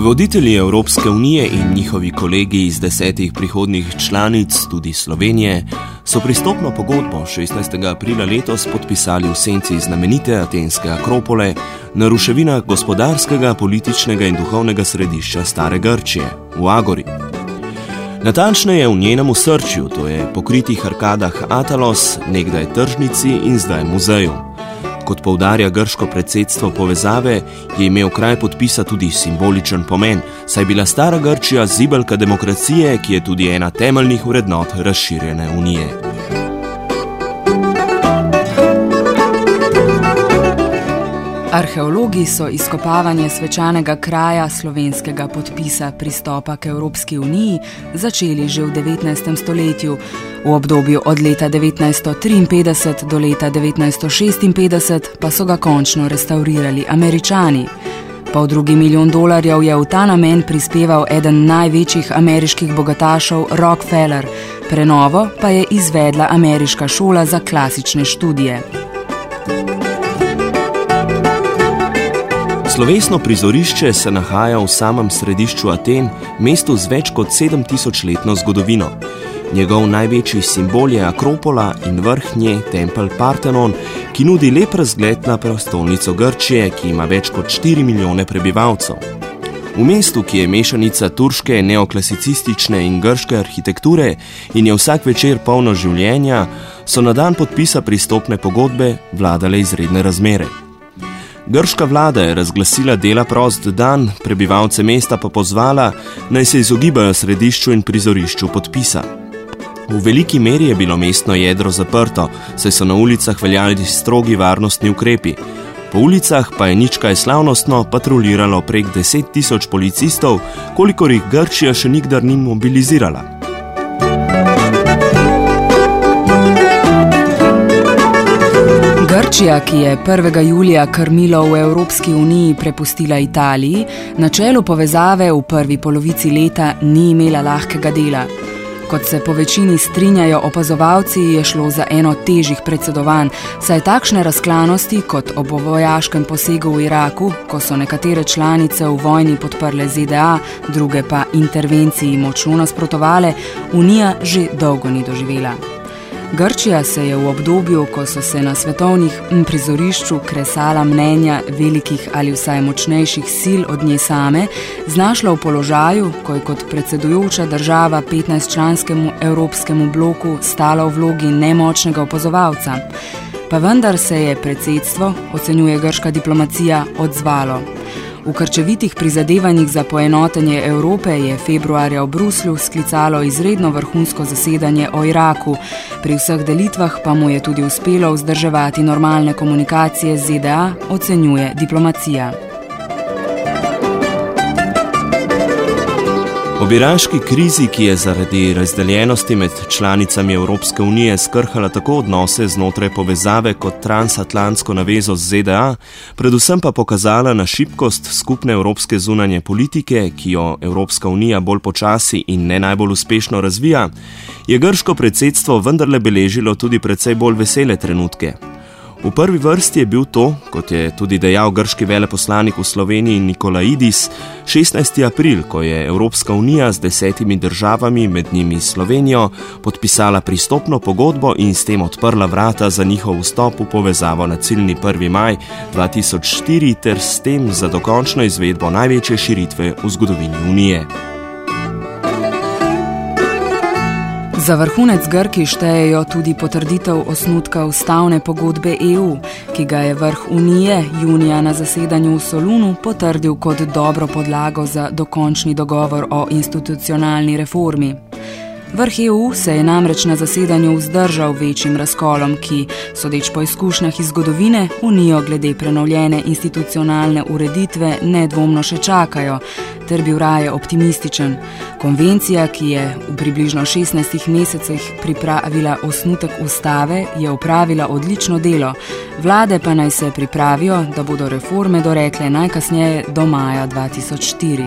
Voditelji Evropske unije in njihovi kolegi iz 10 prihodnjih članic, tudi Slovenije, so pristopno pogodbo 16. aprila letos podpisali v senci znamenite atenske Akropole na ruševinah gospodarskega, političnega in duhovnega središča Stare Grčije, v Agori. Natančneje v njenem osrčju, to je pokritih arkadah Atalos, nekdaj tržnici in zdaj muzeju. Kot poudarja grško predsedstvo povezave, je imel kraj podpisa tudi simboličen pomen, saj bila Stara Grčija zibelka demokracije, ki je tudi ena temeljnih vrednot razširjene unije. Arheologi so izkopavanje svečanega kraja slovenskega podpisa pristopa k Evropski uniji začeli že v 19. stoletju. V obdobju od leta 1953 do leta 1956 pa so ga končno restavrirali Američani. $2 milijona je v ta namen prispeval eden največjih ameriških bogatašev Rockefeller, prenovo pa je izvedla ameriška šola za klasične študije. Slovesno prizorišče se nahaja v samem središču Aten, mestu z več kot 7000-letno zgodovino. Njegov največji simbol je Akropola in vrh nje tempelj Partenon, ki nudi lep razgled na prestolnico Grčije, ki ima več kot 4 milijone prebivalcev. V mestu, ki je mešanica turške, neoklasicistične in grške arhitekture in je vsak večer polno življenja, so na dan podpisa pristopne pogodbe vladale izredne razmere. Grška vlada je razglasila dela prost dan, prebivalce mesta pa pozvala, naj se izogibajo središču in prizorišču podpisa. V veliki meri je bilo mestno jedro zaprto, saj so na ulicah veljali strogi varnostni ukrepi. Po ulicah pa je nič kaj slavnostno patruljiralo prek 10 000 policistov, kolikor jih Grčija še nikdar ni mobilizirala. Grčija, ki je 1. julija krmilo v Evropski uniji prepustila Italiji, na čelu povezave v prvi polovici leta ni imela lahkega dela. Kot se po večini strinjajo opazovalci, je šlo za eno težjih predsedovanj, saj takšne razklanosti kot ob vojaškem posegu v Iraku, ko so nekatere članice v vojni podprle ZDA, druge pa intervenciji močno nasprotovale, Unija že dolgo ni doživela. Grčija se je v obdobju, ko so se na svetovnih prizorišču kresala mnenja velikih ali vsaj močnejših sil od nje same, znašla v položaju, ko je kot predsedujoča država 15-članskemu evropskemu bloku stala v vlogi nemočnega opazovalca. Pa vendar se je predsedstvo, ocenjuje grška diplomacija, odzvalo. V krčevitih prizadevanjih za poenotenje Evrope je februarja v Bruslju sklicalo izredno vrhunsko zasedanje o Iraku. Pri vseh delitvah pa mu je tudi uspelo vzdrževati normalne komunikacije z ZDA, ocenjuje diplomacija. Ob iraški krizi, ki je zaradi razdeljenosti med članicami Evropske unije skrhala tako odnose znotraj povezave kot transatlantsko navezo z ZDA, predvsem pa pokazala na šibkost skupne evropske zunanje politike, ki jo Evropska unija bolj počasi in ne najbolj uspešno razvija, je grško predsedstvo vendarle beležilo tudi precej bolj vesele trenutke. V prvi vrsti je bil to, kot je tudi dejal grški veleposlanik v Sloveniji Nikolaidis, 16. april, ko je Evropska unija z 10 državami, med njimi Slovenijo, podpisala pristopno pogodbo in s tem odprla vrata za njihov vstop v povezavo na ciljni 1. maj 2004 ter s tem za dokončno izvedbo največje širitve v zgodovini Unije. Za vrhunec Grki štejejo tudi potrditev osnutka ustavne pogodbe EU, ki ga je vrh Unije junija na zasedanju v Solunu potrdil kot dobro podlago za dokončni dogovor o institucionalni reformi. Vrh EU se je namreč na zasedanju vzdržal večjim razkolom, ki, sodeč po izkušnjah iz zgodovine, Unijo glede prenovljene institucionalne ureditve nedvomno še čakajo, ter bil raje optimističen. Konvencija, ki je v približno 16 mesecih pripravila osnutek ustave, je opravila odlično delo. Vlade pa naj se pripravijo, da bodo reforme dorekle najkasneje do maja 2004.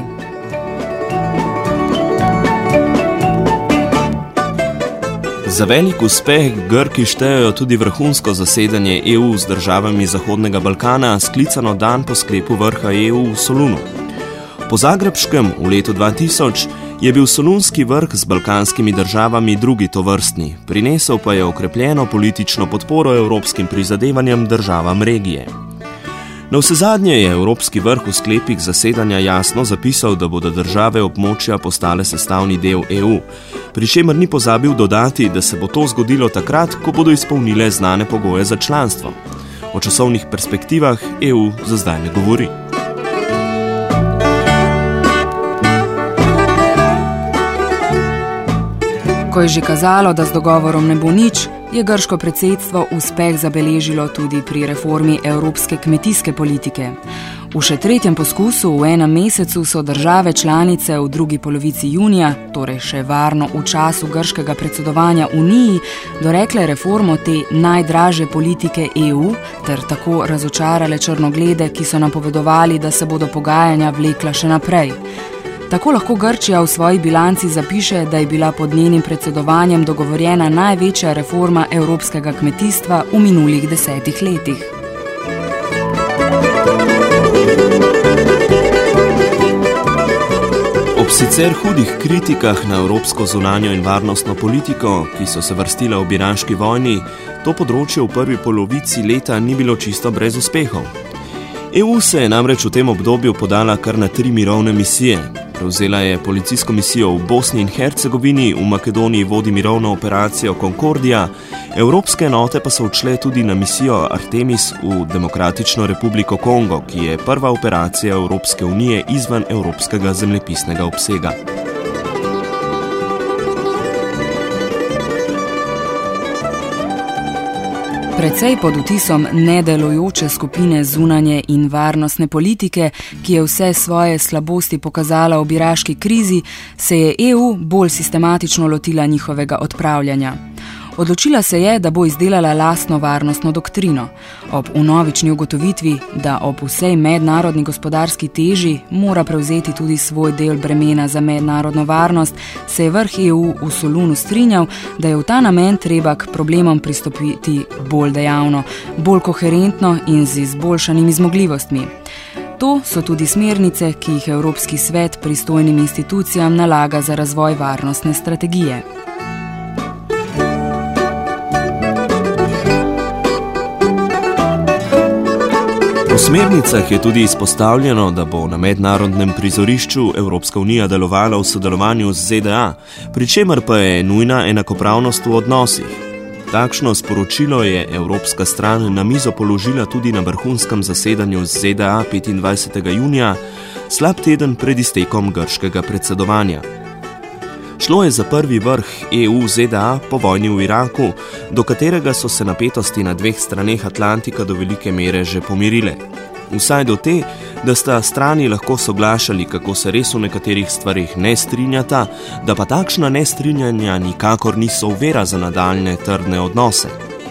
Za velik uspeh Grki štejejo tudi vrhunsko zasedanje EU z državami Zahodnega Balkana, sklicano dan po sklepu vrha EU v Solunu. Po zagrebškem v letu 2000 je bil solunski vrh z balkanskimi državami drugi tovrstni, prinesel pa je okrepljeno politično podporo evropskim prizadevanjem državam regije. Navsezadnje je Evropski vrh v sklepih zasedanja jasno zapisal, da bodo države območja postale sestavni del EU, pri čemer ni pozabil dodati, da se bo to zgodilo takrat, ko bodo izpolnile znane pogoje za članstvo. O časovnih perspektivah EU za zdaj ne govori. Ko je že kazalo, da z dogovorom ne bo nič, je grško predsedstvo uspeh zabeležilo tudi pri reformi evropske kmetijske politike. V še tretjem poskusu v enem mesecu so države članice v drugi polovici junija, torej še varno v času grškega predsedovanja Uniji, dorekle reformo te najdražje politike EU ter tako razočarale črnoglede, ki so napovedovali, da se bodo pogajanja vlekla še naprej. Tako lahko Grčija v svoji bilanci zapiše, da je bila pod njenim predsedovanjem dogovorjena največja reforma evropskega kmetijstva v minulih 10 letih. Ob sicer hudih kritikah na evropsko zunanjo in varnostno politiko, ki so se vrstile v iraški vojni, to področje v prvi polovici leta ni bilo čisto brez uspehov. EU se je namreč v tem obdobju podala kar na 3 mirovne misije. Prevzela je policijsko misijo v Bosni in Hercegovini, v Makedoniji vodi mirovno operacijo Concordia, evropske enote pa so odšle tudi na misijo Artemis v Demokratično republiko Kongo, ki je prva operacija Evropske unije izven evropskega zemljepisnega obsega. Precej pod vtisom nedelujoče skupine zunanje in varnostne politike, ki je vse svoje slabosti pokazala v iraški krizi, se je EU bolj sistematično lotila njihovega odpravljanja. Odločila se je, da bo izdelala lastno varnostno doktrino. Ob vnovični ugotovitvi, da ob vsej mednarodni gospodarski teži mora prevzeti tudi svoj del bremena za mednarodno varnost, se je vrh EU v Solunu strinjal, da je v ta namen treba k problemom pristopiti bolj dejavno, bolj koherentno in z izboljšanimi zmogljivostmi. To so tudi smernice, ki jih Evropski svet pristojnim institucijam nalaga za razvoj varnostne strategije. V smernicah je tudi izpostavljeno, da bo na mednarodnem prizorišču Evropska unija delovala v sodelovanju z ZDA, pri čemer pa je nujna enakopravnost v odnosih. Takšno sporočilo je evropska stran na mizo položila tudi na vrhunskem zasedanju z ZDA 25. junija, slab teden pred iztekom grškega predsedovanja. Šlo je za prvi vrh EU-ZDA po vojni v Iraku, do katerega so se napetosti na dveh straneh Atlantika do velike mere že pomirile. Vsaj do te, da sta strani lahko soglašali, kako se res v nekaterih stvarih ne strinjata, da pa takšna nestrinjanja nikakor niso ovira za nadaljne trdne odnose.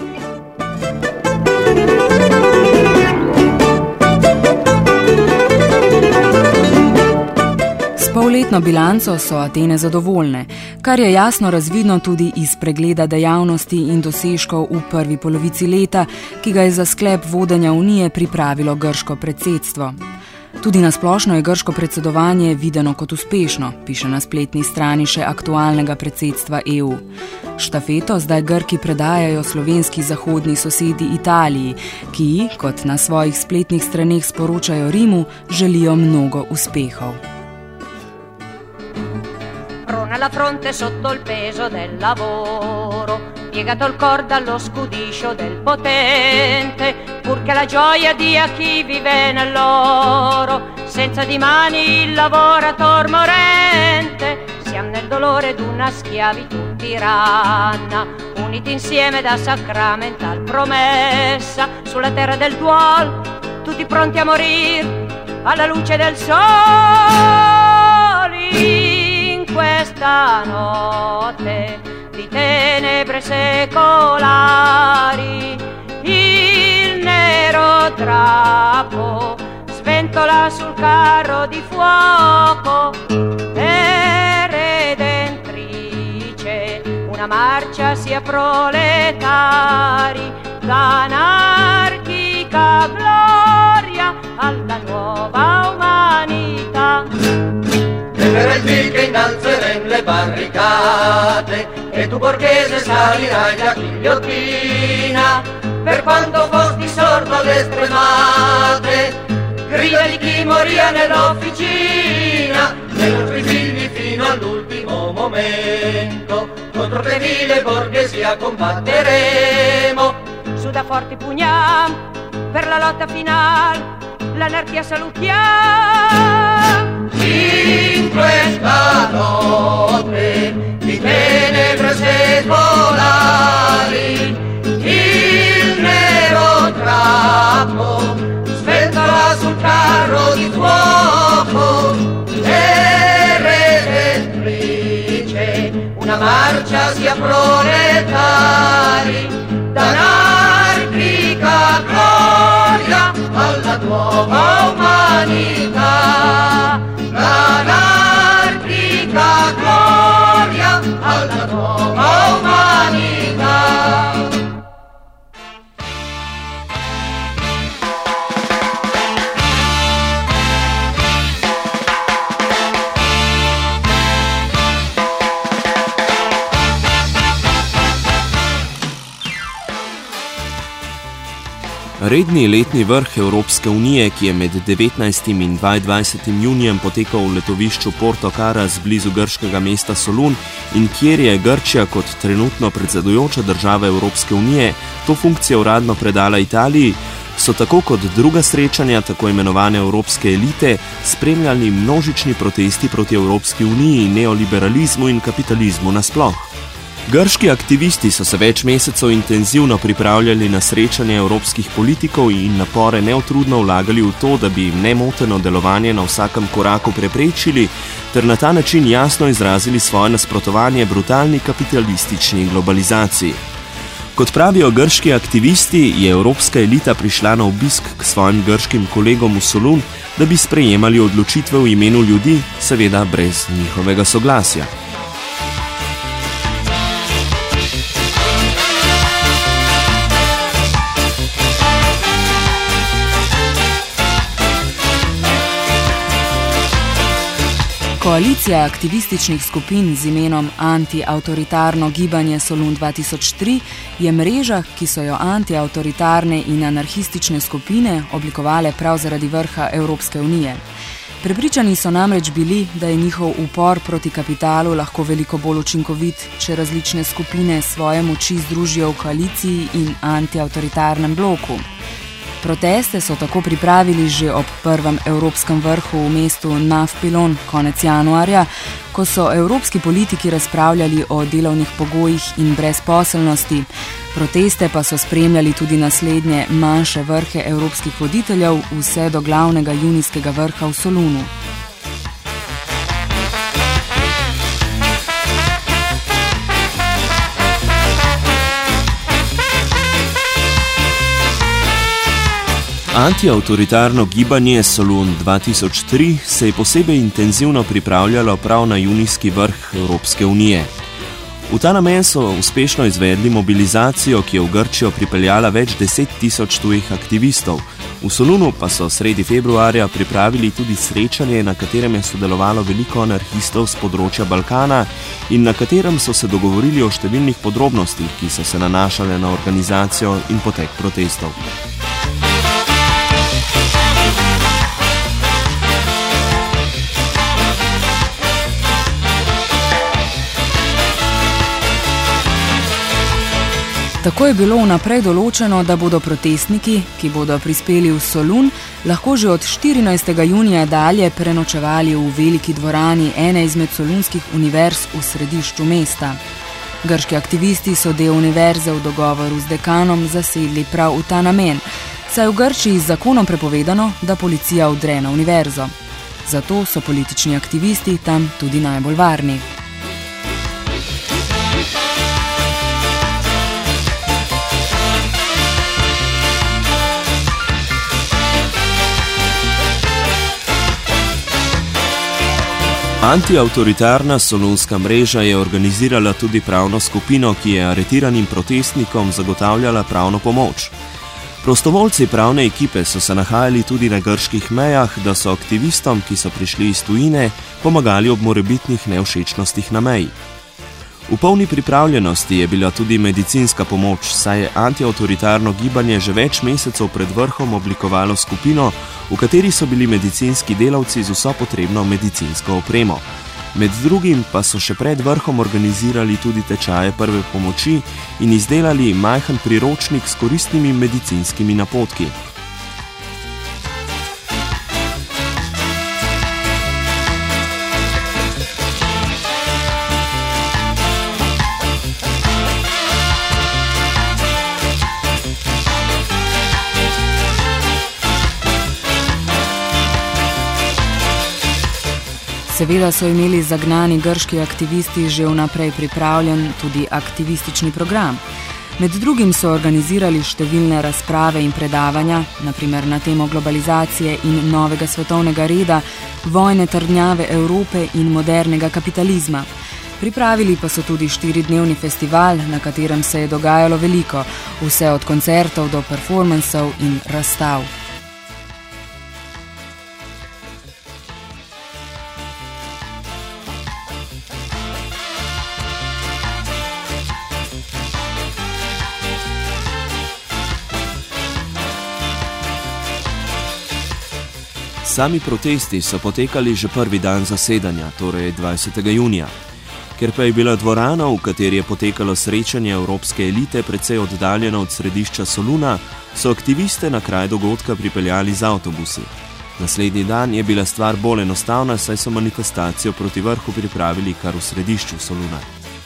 Polletno bilanco so Atene zadovoljne, kar je jasno razvidno tudi iz pregleda dejavnosti in dosežkov v prvi polovici leta, ki ga je za sklep vodenja Unije pripravilo grško predsedstvo. Tudi nasplošno je grško predsedovanje videno kot uspešno, piše na spletni strani še aktualnega predsedstva EU. Štafeto zdaj Grki predajajo slovenski zahodni sosedi Italiji, ki, kot na svojih spletnih straneh sporočajo Rimu, želijo mnogo uspehov. La fronte sotto il peso del lavoro, piegato il cor dallo scudiscio del potente, pur che la gioia dia chi vive nell'oro, senza di mani il lavorator morente, siamo nel dolore d'una schiavitù tiranna, uniti insieme da sacramental promessa, sulla terra del duol, tutti pronti a morir, alla luce del sole. Questa notte di tenebre secolari, il nero drappo sventola sul carro di fuoco e redentrice una marcia sia proletari d'anarchica gloria alla nuova umanità. E per il dì che innalzeremo le barricate e tu borghese salirai da ghigliottina, per quanto fosti sordo alle stremate, grida di chi moria nell'officina, dei nostri figli fino all'ultimo momento, contro femminile borghesia combatteremo. Su da forti pugnam, per la lotta finale, l'anarchia salutiamo. In questa notte di tenebre secolari, il nero drappo sventola sul carro di fuoco e redentrice una marcia sia proletari d'anarchica gloria alla nuova umanità, l'anarchica gloria alla nuova umanità. Redni letni vrh Evropske unije, ki je med 19. in 22. junijem potekal v letovišču Porto Caras blizu grškega mesta Solun in kjer je Grčija kot trenutno predsedujoča država Evropske unije to funkcijo uradno predala Italiji, so tako kot druga srečanja tako imenovane evropske elite spremljali množični protesti proti Evropski uniji, neoliberalizmu in kapitalizmu nasploh. Grški aktivisti so se več mesecev intenzivno pripravljali na srečanje evropskih politikov in napore neutrudno vlagali v to, da bi jim nemoteno delovanje na vsakem koraku preprečili, ter na ta način jasno izrazili svoje nasprotovanje brutalni kapitalistični globalizaciji. Kot pravijo grški aktivisti, je evropska elita prišla na obisk k svojim grškim kolegom v Solun, da bi sprejemali odločitve v imenu ljudi, seveda brez njihovega soglasja. Koalicija aktivističnih skupin z imenom Anti-autoritarno gibanje Solun 2003 je mreža, ki so jo anti-autoritarne in anarhistične skupine oblikovale prav zaradi vrha Evropske unije. Prepričani so namreč bili, da je njihov upor proti kapitalu lahko veliko bolj učinkovit, če različne skupine svoje moči združijo v koaliciji in anti-autoritarnem bloku. Proteste so tako pripravili že ob prvem evropskem vrhu v mestu Nafpilon konec januarja, ko so evropski politiki razpravljali o delovnih pogojih in brezposelnosti. Proteste pa so spremljali tudi naslednje manjše vrhe evropskih voditeljev vse do glavnega junijskega vrha v Solunu. Antiautoritarno gibanje Solun 2003 se je posebej intenzivno pripravljalo prav na junijski vrh Evropske unije. V ta namen so uspešno izvedli mobilizacijo, ki je v Grčijo pripeljala več 10.000 tujih aktivistov. V Solunu pa so sredi februarja pripravili tudi srečanje, na katerem je sodelovalo veliko anarhistov z področja Balkana in na katerem so se dogovorili o številnih podrobnostih, ki so se nanašale na organizacijo in potek protestov. Tako je bilo vnaprej določeno, da bodo protestniki, ki bodo prispeli v Solun, lahko že od 14. junija dalje prenočevali v veliki dvorani ene izmed solunskih univerz v središču mesta. Grški aktivisti so del univerze v dogovoru z dekanom zasedli prav v ta namen, saj v Grčiji z zakonom prepovedano, da policija vdre na univerzo. Zato so politični aktivisti tam tudi najbolj varni. Antiautoritarna solunska mreža je organizirala tudi pravno skupino, ki je aretiranim protestnikom zagotavljala pravno pomoč. Prostovoljci pravne ekipe so se nahajali tudi na grških mejah, da so aktivistom, ki so prišli iz tujine, pomagali ob morebitnih nevšečnostih na meji. V polni pripravljenosti je bila tudi medicinska pomoč, saj je antiautoritarno gibanje že več mesecev pred vrhom oblikovalo skupino, v kateri so bili medicinski delavci z vso potrebno medicinsko opremo. Med drugim pa so še pred vrhom organizirali tudi tečaje prve pomoči in izdelali majhen priročnik s koristnimi medicinskimi napotki. Seveda so imeli zagnani grški aktivisti že vnaprej pripravljen tudi aktivistični program. Med drugim so organizirali številne razprave in predavanja, naprimer na temo globalizacije in novega svetovnega reda, vojne trdnjave Evrope in modernega kapitalizma. Pripravili pa so tudi 4-dnevni festival, na katerem se je dogajalo veliko, vse od koncertov do performansov in razstav. Sami protesti so potekali že prvi dan zasedanja, torej 20. junija. Ker pa je bila dvorana, v kateri je potekalo srečanje evropske elite, precej oddaljena od središča Soluna, so aktiviste na kraj dogodka pripeljali z avtobusi. Naslednji dan je bila stvar bolj enostavna, saj so manifestacijo proti vrhu pripravili kar v središču Soluna.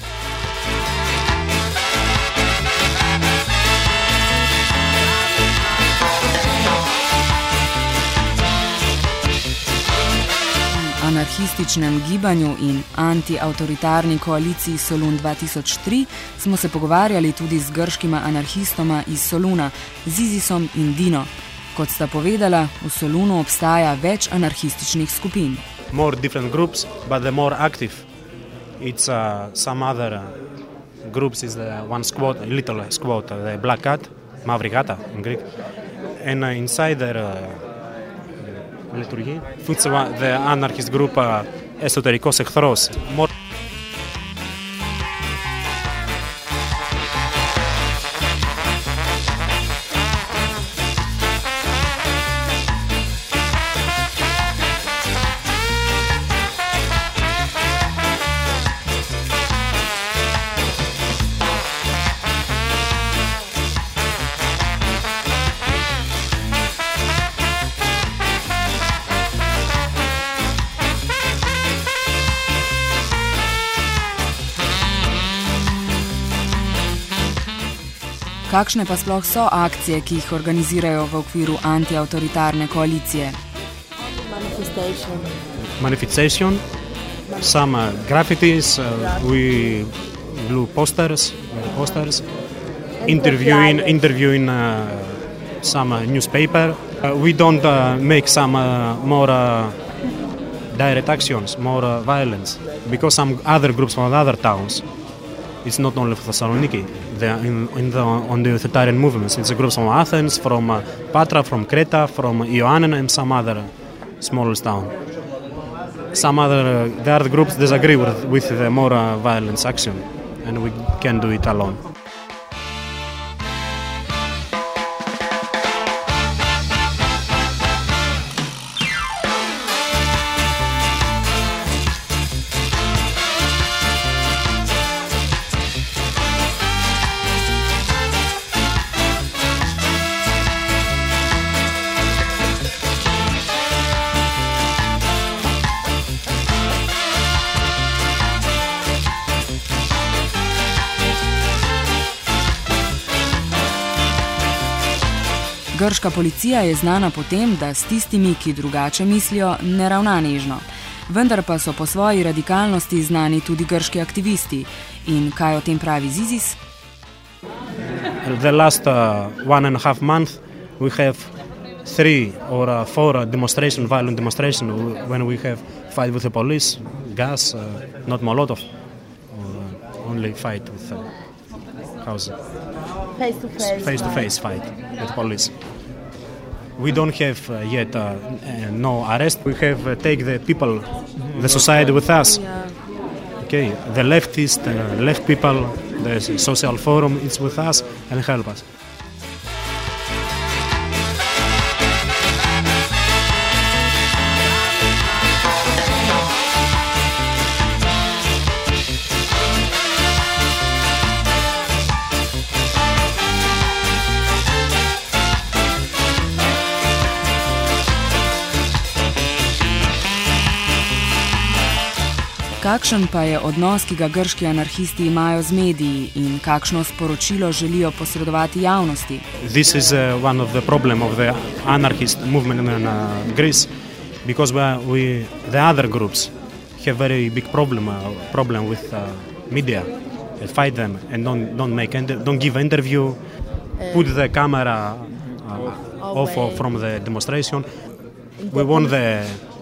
Anarhističnem gibanju in antiautoritarni koaliciji Solun 2003 smo se pogovarjali tudi z grškima anarhistoma iz Soluna, Zizisom in Dino. Kot sta povedala, v Solunu obstaja več anarhističnih skupin. More different groups, but the more active. It's some other groups is the one squad, a little squad, the Black Cat, Mavrikata in Greek. And inside their liturgy, the anarchist group Esoterikos Echthros. More Kakšne pa sploh so akcije, ki jih organizirajo v okviru antiautoritarne koalicije? Manifestation, some graffitis, we glue posters, interviewing some newspaper. We don't make some more direct actions, more violence, because some other groups from other towns. It's not only for Thessaloniki. On the authoritarian movements. It's a group from Athens, from Patra, from Creta, from Ioannina and some other smaller town. The other groups disagree with the more violence action, and we can't do it alone. Grška policija je znana po tem, da s tistimi, ki drugače mislijo, ne ravna nežno. Vendar pa so po svoji radikalnosti znani tudi grški aktivisti. In kaj o tem pravi Zizis? The last 1.5 month we have 3 or 4 violent demonstrations when we have fight with the police, gas, not Molotov, only fight with house. Face-to-face Fight with police. We don't have yet no arrest. We have take the people, the society with us. Okay, the left people, the social forum is with us and help us. Kakšen pa je odnos, ki ga grški anarhisti imajo z mediji in kakšno sporočilo želijo posredovati javnosti? This is one of the problem of the anarchist movement in Greece, because the other groups have very big problem with media, fight them and don't give interview, put the camera off from the demonstration. We want the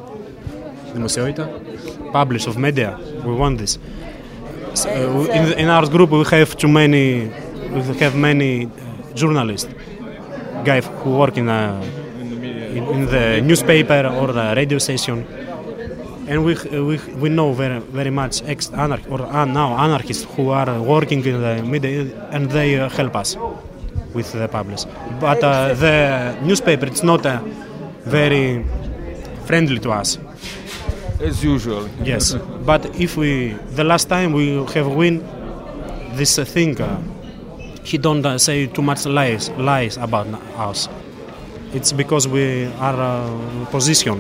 publish of media. We want this. So, in our group we have many journalists, guys who work in the newspaper or the radio station, and we know very much now anarchists who are working in the media, and they help us with the publish. But the newspaper it's not very friendly to us. As usual. Yes, but if the last time we have win this thing, he don't say too much lies about us. It's because we are position.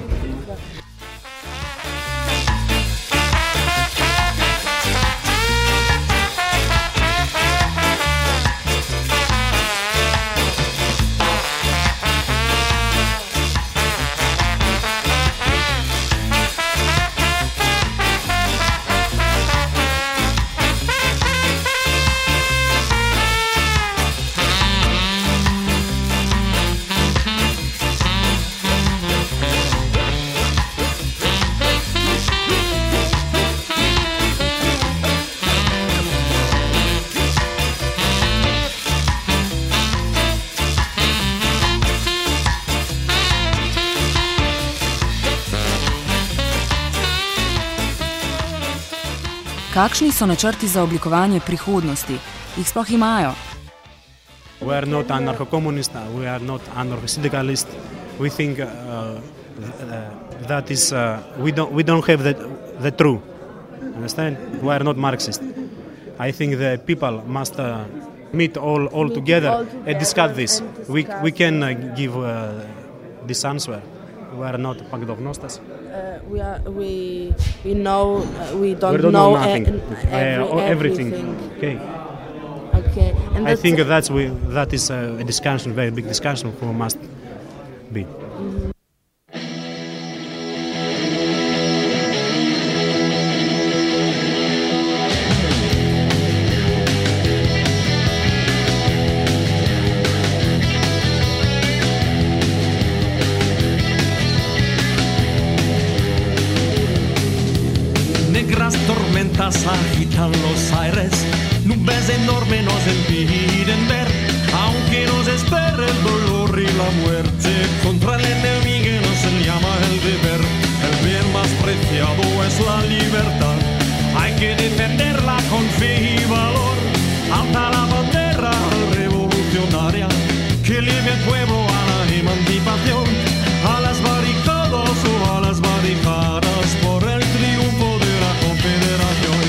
Kakšni so načrti za oblikovanje prihodnosti? Jih sploh imajo? We are not anarcho-communist, we are not anarcho-syndicalist. We think that is we don't have the truth. Understand? We are not Marxist. I think the people must meet all together and discuss this. We can give this answer. We are not pagdognostas. We know we don't know nothing. Everything. Okay. And I think that is a discussion, very big discussion who must be. Tormentas agitan los aires, nubes enormes nos impiden ver, aunque nos espera el dolor y la muerte, contra el enemigo nos llama el deber. El bien más preciado es la libertad, hay que defenderla con fe y valor. Alta la bandera revolucionaria que lleve al pueblo a la emancipación, a las barricadas o a las barricadas por el triunfo de la confederación.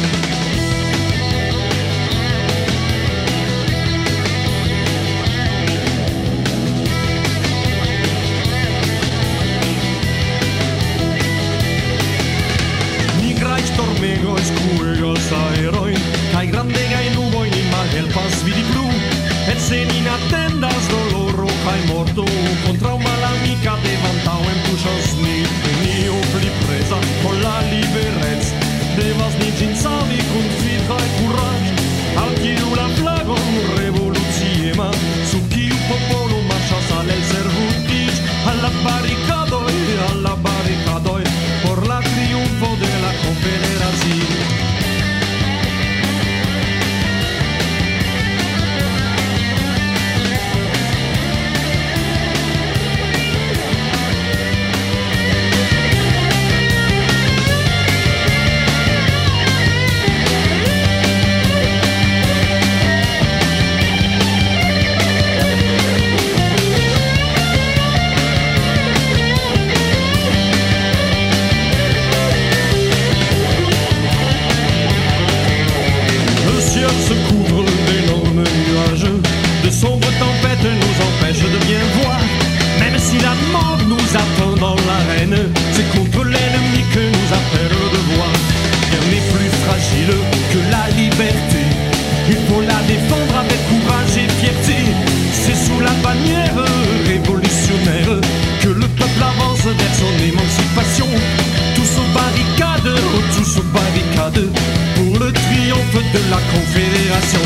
Nigrajs tormegos kuegas aeroi, kai grande gai nuboi ni magelpas vidi blu, et se ni natendas doloro kai morto, contra una l'amica devantau en pushos ni, ni opli presa con la liberezza. Devas ni cinsavi con fidra e courage, al chiu la flagon revoluziema, su chiu popolo marchas al el servutic, alla barricadoi, por la triunfo de la confederación. la Confédération.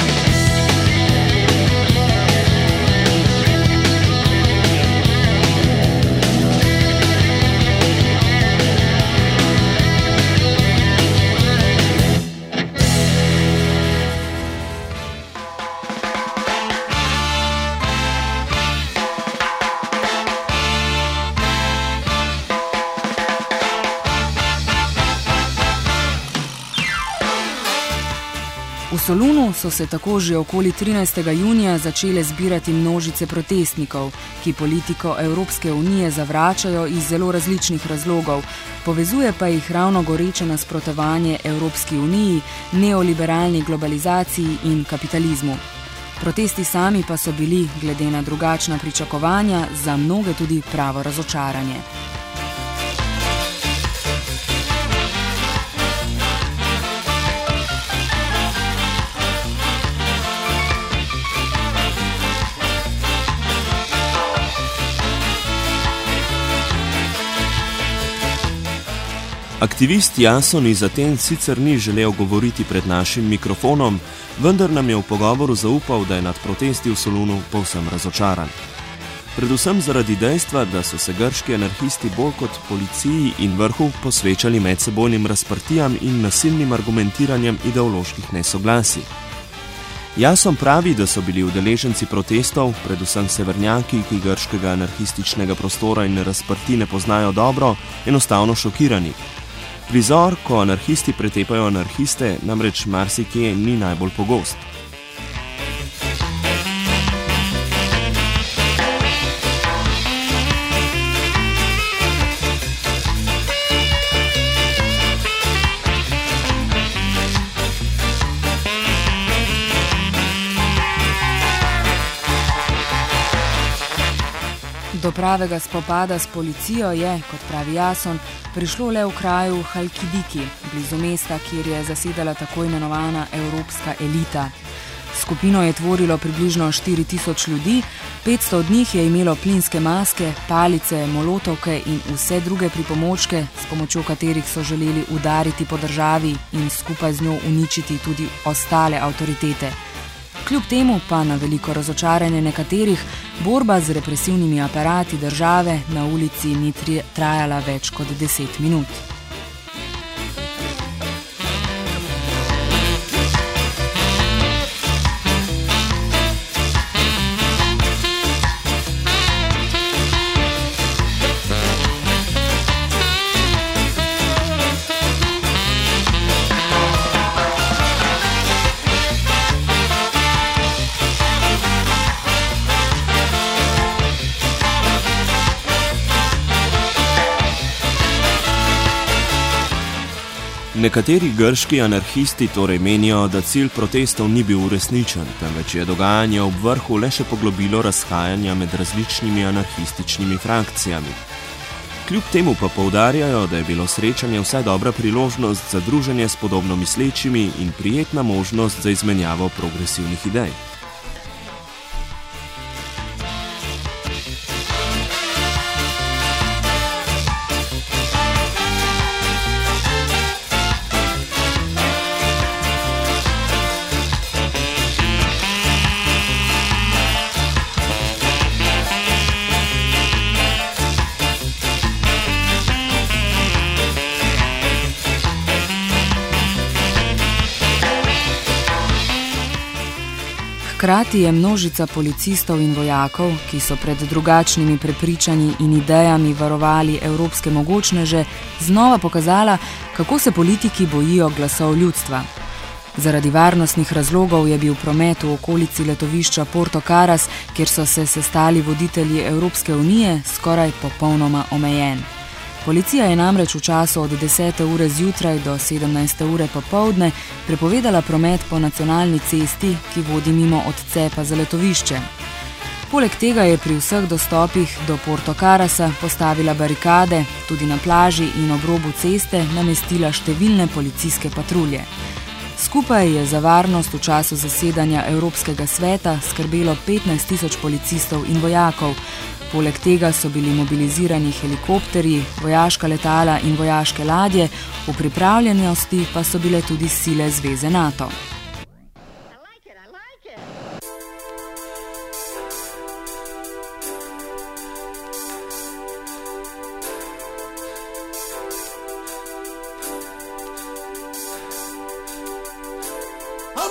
V Solunu so se tako že okoli 13. junija začele zbirati množice protestnikov, ki politiko Evropske unije zavračajo iz zelo različnih razlogov, povezuje pa jih ravno goreče nasprotovanje Evropski uniji, neoliberalni globalizaciji in kapitalizmu. Protesti sami pa so bili, glede na drugačna pričakovanja, za mnoge tudi pravo razočaranje. Aktivist Jason iz Aten sicer ni želel govoriti pred našim mikrofonom, vendar nam je v pogovoru zaupal, da je nad protesti v Solunu povsem razočaran. Predvsem zaradi dejstva, da so se grški anarhisti bolj kot policiji in vrhu posvečali medsebojnim razprtijam in nasilnim argumentiranjem ideoloških nesoglasij. Jason pravi, da so bili udeleženci protestov, predvsem severnjaki, ki grškega anarhističnega prostora in razprti ne poznajo dobro, enostavno šokirani. Prizor, ko anarhisti pretepajo anarhiste, namreč marsikje ni najbolj pogost. Do pravega spopada s policijo je, kot pravi Jason, prišlo le v kraju Halkidiki, blizu mesta, kjer je zasedala tako imenovana evropska elita. Skupino je tvorilo približno 4000 ljudi, 500 od njih je imelo plinske maske, palice, molotovke in vse druge pripomočke, s pomočjo katerih so želeli udariti po državi in skupaj z njo uničiti tudi ostale avtoritete. Kljub temu pa na veliko razočaranje nekaterih borba z represivnimi aparati države na ulici ni trajala več kot 10 minut. Nekateri grški anarhisti torej menijo, da cilj protestov ni bil uresničen, temveč je dogajanje ob vrhu le še poglobilo razhajanja med različnimi anarhističnimi frakcijami. Kljub temu pa poudarjajo, da je bilo srečanje vsaj dobra priložnost za druženje s podobno mislečimi in prijetna možnost za izmenjavo progresivnih idej. Hkrati je množica policistov in vojakov, ki so pred drugačnimi prepričanji in idejami varovali evropske mogočneže, znova pokazala, kako se politiki bojijo glasov ljudstva. Zaradi varnostnih razlogov je bil promet v okolici letovišča Porto Caras, kjer so se sestali voditelji Evropske unije, skoraj popolnoma omejen. Policija je namreč v času od 10. ure zjutraj do 17. ure popoldne prepovedala promet po nacionalni cesti, ki vodi mimo odcepa za letovišče. Poleg tega je pri vseh dostopih do Porto Carasa postavila barikade, tudi na plaži in ob robu ceste namestila številne policijske patrulje. Skupaj je za varnost v času zasedanja Evropskega sveta skrbelo 15 000 policistov in vojakov. Poleg tega so bili mobilizirani helikopterji, vojaška letala in vojaške ladje, v pripravljenosti pa so bile tudi sile Zveze NATO.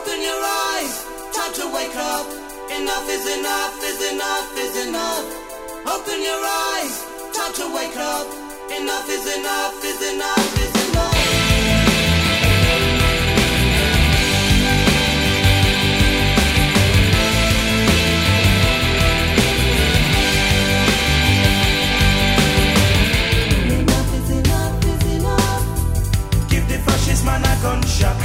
Open your eyes, time to wake up. Enough is enough, is enough, is enough. Open your eyes, time to wake up. Enough is enough, is enough, is enough. Man a gunshot.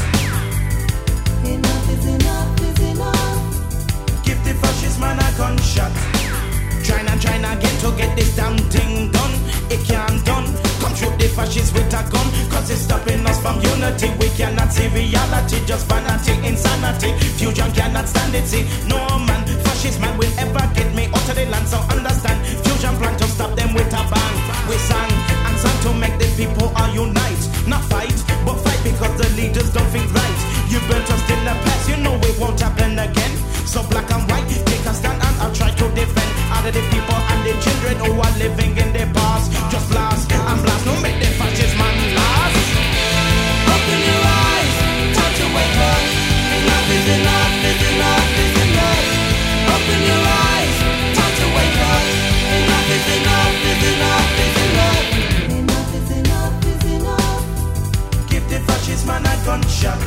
Enough is enough, is enough. Give the fascist man a gunshot. Trying again to get this damn thing done. It can't done. Come shoot the fascists with a gun, cause it's stopping us from unity. We cannot see reality, just vanity, insanity. Fusion cannot stand it, see. No man, fascist man will ever get me out of the land. So understand, fusion plan to stop them with a bang. We sang and sang to make the people all unite. Not fight, but fight because the leaders don't think right. You burnt us in the past, you know it won't happen again. So black and white, take a stand and I'll try to defend all of the people and the children who are living in the past. Just blast and blast, no make the fascist man last. Open your eyes, time to wake up. Enough is enough, is enough, is enough. Open your eyes, time to wake up. Enough is enough, is enough, is enough. Enough is enough, is enough. Give the fascist man a gunshot.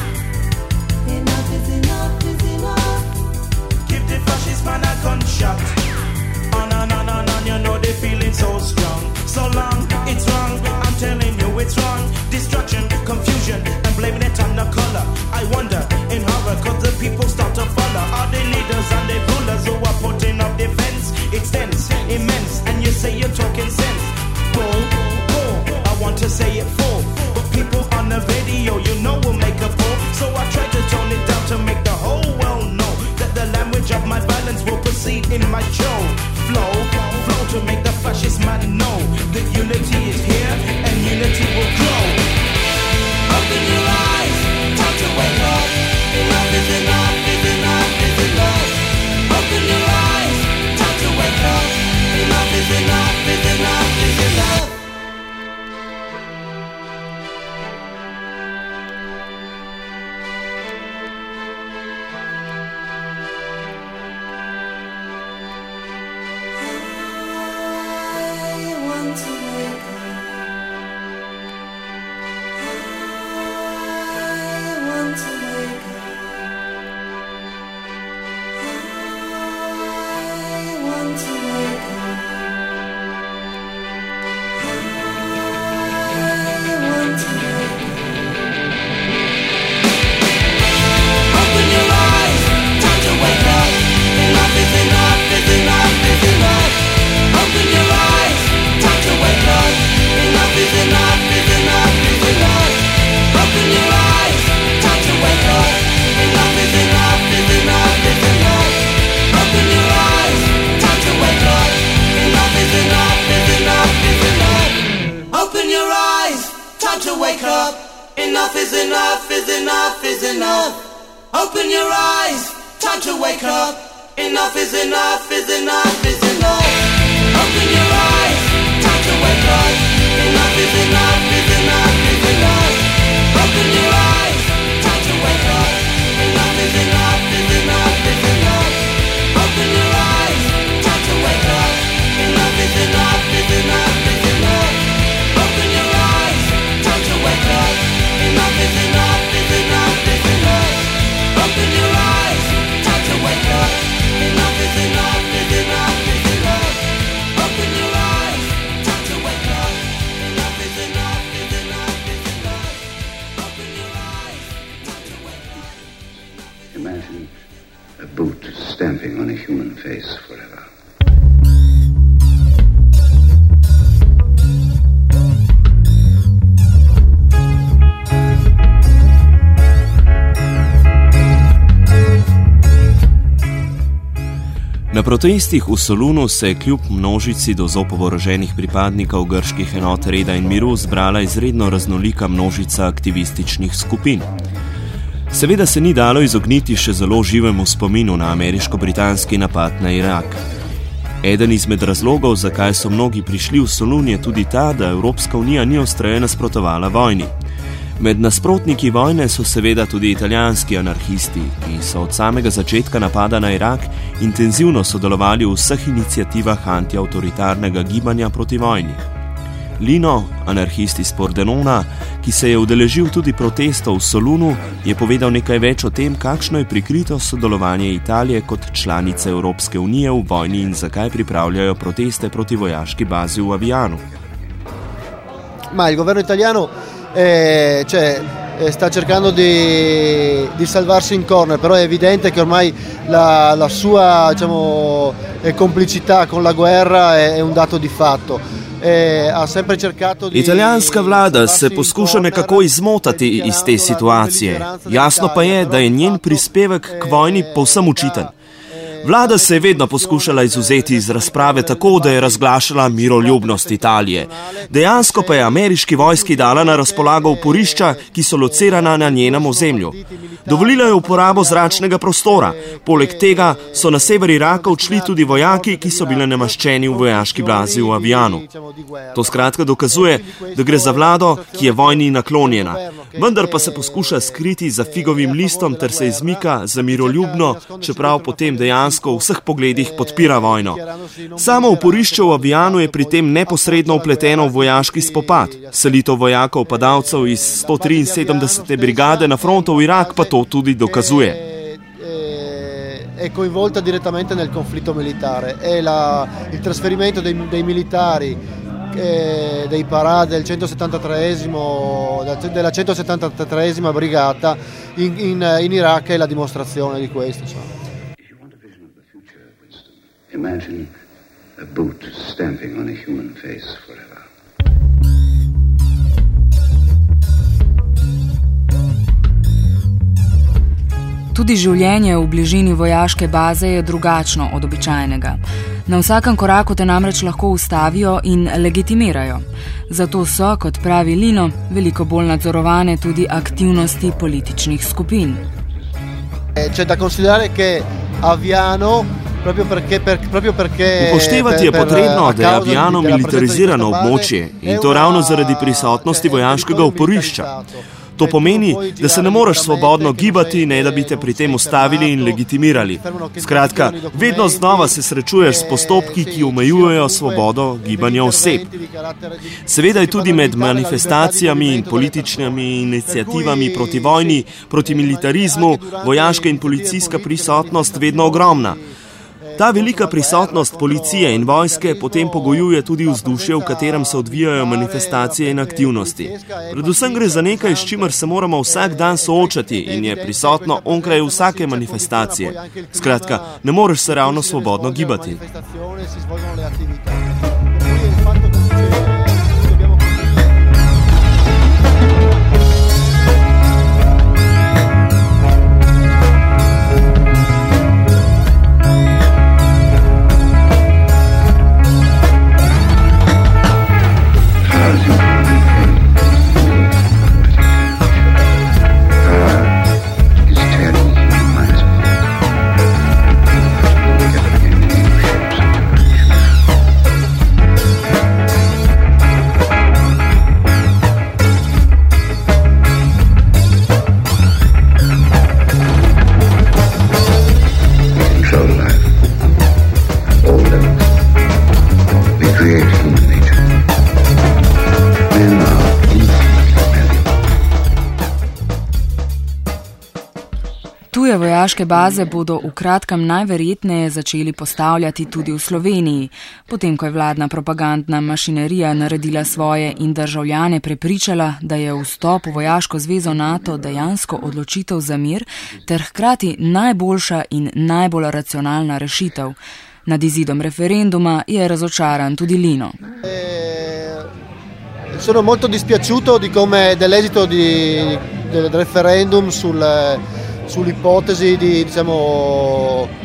Enough is enough, is enough. Give the fascist man a gunshot. On, you know they feeling so strong. So long, it's wrong, I'm telling you it's wrong. Destruction, confusion, and blaming it on the color. I wonder, in horror, cause the people start to follow. All the leaders and the rulers who are putting up defense. It's tense, immense, and you say you're talking sense. Bull, I want to say it full. But people on the video, you know will make a fool. So I try to tone it down to make the whole world know that the language of my violence will proceed in my show. Flow to make the fascist man know that unity is here and unity will grow. Open your eyes, time to wake up. Enough is enough, is enough, is enough. Open your eyes, time to wake up. Enough is enough, is enough, is enough. Enough is enough, is enough, is enough. Open your eyes, time to wake up. Enough is enough, is enough, is enough. Open your eyes, time to wake up. Enough is enough, is enough, is enough. Open your eyes, time to wake up. Enough is enough, is enough, is enough. Open your eyes, time to wake up. Enough is enough, is enough, is enough. Open your eyes, time to wake up. Enough is enough, is enough, is enough. Open your eyes, time to wake up. Enough is enough, is enough, is enough. Open your eyes, time to wake up. Enough is enough, is enough, is enough. Open your eyes, time to wake up. Imagine a boot stamping on a human face forever. Na protestih v Solunu se je kljub množici do zob oboroženih pripadnikov grških enot reda in miru zbrala izredno raznolika množica aktivističnih skupin. Seveda se ni dalo izogniti še zelo živemu spominu na ameriško-britanski napad na Irak. Eden izmed razlogov, zakaj so mnogi prišli v Solun, je tudi ta, da Evropska unija ni ostreje nasprotovala vojni. Med nasprotniki vojne so seveda tudi italijanski anarhisti, ki so od samega začetka napada na Irak intenzivno sodelovali v vseh iniciativah antiautoritarnega gibanja proti vojni. Lino, anarhist iz Pordenona, ki se je udeležil tudi protestov v Solunu, je povedal nekaj več o tem, kakšno je prikrito sodelovanje Italije kot članice Evropske unije v vojni in zakaj pripravljajo proteste proti vojaški bazi v Aviano. Ma il governo italiano sta cercando di salvarsi in corner, però è evidente che ormai la sua complicità con la guerra è un dato di fatto. Italijanska vlada se poskuša nekako izmotati iz te situacije. Jasno pa je, da je njen prispevek k vojni povsem očiten. Vlada se je vedno poskušala izvzeti iz razprave tako, da je razglašala miroljubnost Italije. Dejansko pa je ameriški vojski dala na razpolago oporišča, ki so locirana na njenem ozemlju. Dovolila je uporabo zračnega prostora. Poleg tega so na sever Iraka odšli tudi vojaki, ki so bili namaščeni v vojaški bazi v Avianu. To skratka dokazuje, da gre za vlado, ki je vojni naklonjena. Vendar pa se poskuša skriti za figovim listom ter se izmika za miroljubno, čeprav potem dejansko v vseh pogledih podpira vojno. Samo oporišče v Avianu je pri tem neposredno vpleteno v vojaški spopad. Selitev vojakov padalcev iz 173. brigade na fronto v Irak pa to tudi dokazuje. È coinvolta direttamente nel conflitto militare e il trasferimento dei militari dei parà del 173esimo della 173esima brigata in Iraq è la dimostrazione di questo. Imagine a boot stamping on a human face forever. Tudi življenje v bližini vojaške baze je drugačno od običajnega. Na vsakem koraku te namreč lahko ustavijo in legitimirajo. Zato so, kot pravi Lino, veliko bolj nadzorovane tudi aktivnosti političnih skupin. C'è da considerare che Aviano Upoštevati je potrebno, da je Aviano militarizirano območje in to ravno zaradi prisotnosti vojaškega oporišča. To pomeni, da se ne moreš svobodno gibati, ne da bi te pri tem ustavili in legitimirali. Skratka, vedno znova se srečuješ s postopki, ki omejujejo svobodo gibanja oseb. Seveda je tudi med manifestacijami in političnimi iniciativami proti vojni, proti militarizmu, vojaška in policijska prisotnost vedno ogromna. Ta velika prisotnost policije in vojske potem pogojuje tudi vzdušje, v katerem se odvijajo manifestacije in aktivnosti. Predvsem gre za nekaj, s čimer se moramo vsak dan soočati in je prisotno onkraj vsake manifestacije. Skratka, ne moreš se ravno svobodno gibati. Tuje vojaške baze bodo v kratkem najverjetneje začeli postavljati tudi v Sloveniji, potem ko je vladna propagandna mašinerija naredila svoje in državljane prepričala, da je vstop v vojaško zvezo NATO dejansko odločitev za mir ter hkrati najboljša in najbolj racionalna rešitev. Nad izidom referenduma je razočaran tudi Lino. Sono molto dispiaciuto dell'esito del referendum sull'ipotesi di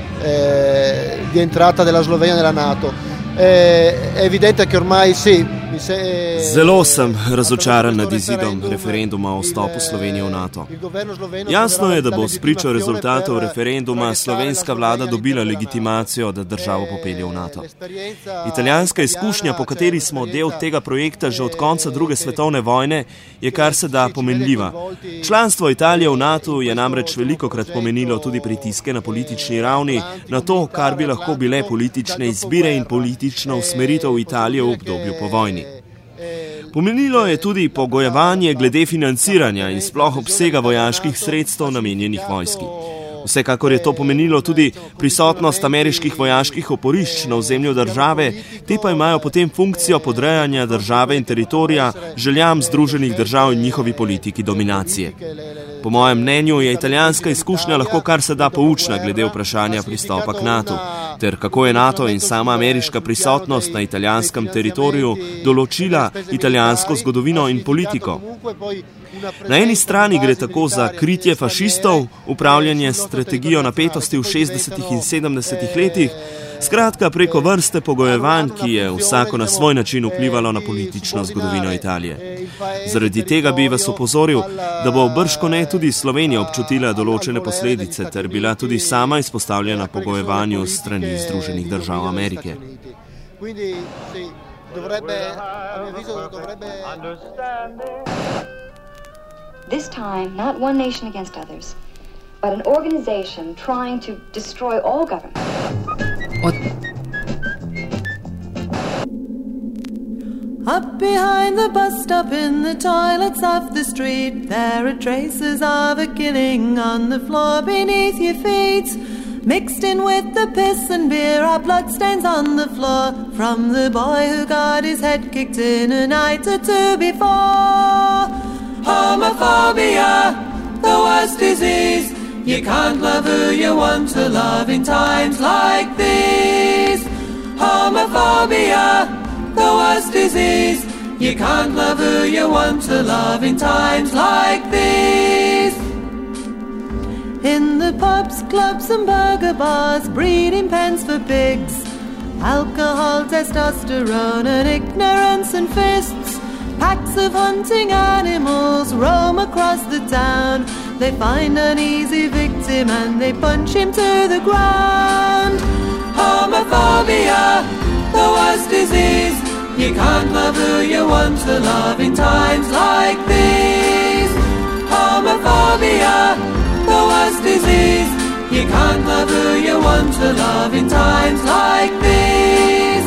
entrata della Slovenia nella NATO. È evidente che ormai sì, Zelo sem razočaran nad izidom referenduma o vstopu Slovenije v NATO. Jasno je, da bo spričo rezultatov referenduma slovenska vlada dobila legitimacijo, da državo popelje v NATO. Italijanska izkušnja, po kateri smo del tega projekta že od konca druge svetovne vojne, je kar se da pomenljiva. Članstvo Italije v NATO je namreč velikokrat pomenilo tudi pritiske na politični ravni, na to, kar bi lahko bile politične izbire in politična usmeritev Italije v obdobju po vojni. Pomenilo je tudi pogojevanje glede financiranja in sploh obsega vojaških sredstev namenjenih vojski. Vsekakor je to pomenilo tudi prisotnost ameriških vojaških oporišč na ozemlju države, te pa imajo potem funkcijo podrejanja države in teritorija željam Združenih držav in njihovi politiki dominacije. Po mojem mnenju je italijanska izkušnja lahko kar se da poučna glede vprašanja pristopa k NATO, ter kako je NATO in sama ameriška prisotnost na italijanskem teritoriju določila italijansko zgodovino in politiko. Na eni strani gre tako za kritje fašistov, upravljanje s strategijo napetosti v 60. in 70. letih, skratka preko vrste pogojevanj, ki je vsako na svoj način vplivalo na politično zgodovino Italije. Zaradi tega bi vas opozoril, da bo bržkone tudi Slovenija občutila določene posledice, ter bila tudi sama izpostavljena pogojevanju strani Združenih držav Amerike. This time, not one nation against others, but an organization trying to destroy all government. Up behind the bus stop in the toilets of the street, there are traces of a killing on the floor beneath your feet. Mixed in with the piss and beer are bloodstains on the floor from the boy who got his head kicked in a night or two before. Homophobia, the worst disease. You can't love who you want to love in times like these. Homophobia, the worst disease. You can't love who you want to love in times like these. In the pubs, clubs and burger bars, breeding pens for pigs. Alcohol, testosterone and ignorance and fists. Packs of hunting animals roam across the town. They find an easy victim and they punch him to the ground. Homophobia, the worst disease. You can't love who you want to love in times like these. Homophobia, the worst disease. You can't love who you want to love in times like these.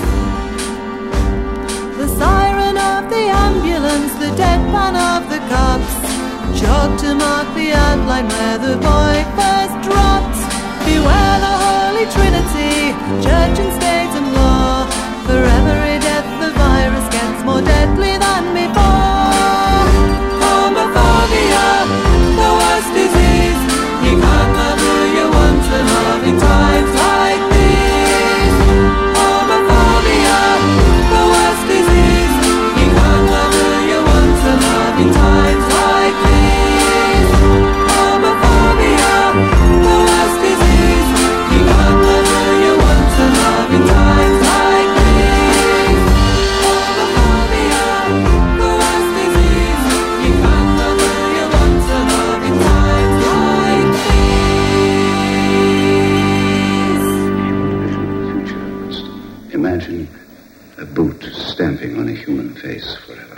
The siren of the ambulance, the deadpan of the cops, chalk to mark the outline where the boy first dropped. Beware the Holy Trinity, church and state and law. For every death the virus gets more deadly than before. Homophobia, the worst disease. You can't love who you want to love in times like these. Homophobia, the worst disease. You can't love who you want to love in times like these. Homophobia, the worst disease. You can't love who you want to love in times like these. Homophobia, the worst disease. You can't love who you want to love in times like these. Imagine a boot stamping on a human face forever.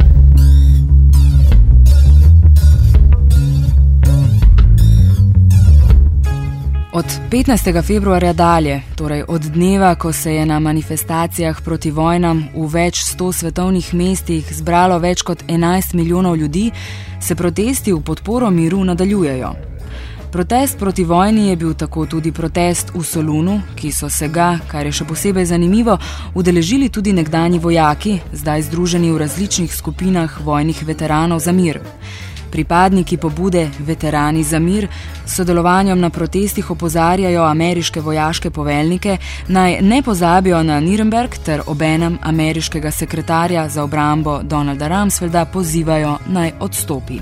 Od 15. februarja dalje, torej od dneva, ko se je na manifestacijah proti vojnam v več 100 svetovnih mestih zbralo več kot 11 milijonov ljudi, se protesti v podporo miru nadaljujejo. Protest proti vojni je bil tako tudi protest v Solunu, ki so se ga, kar je še posebej zanimivo, udeležili tudi nekdanji vojaki, zdaj združeni v različnih skupinah vojnih veteranov za mir. Pripadniki pobude Veterani za mir s sodelovanjem na protestih opozarjajo ameriške vojaške poveljnike, naj ne pozabijo na Nürnberg, ter obenem ameriškega sekretarja za obrambo Donalda Rumsfelda pozivajo naj odstopi.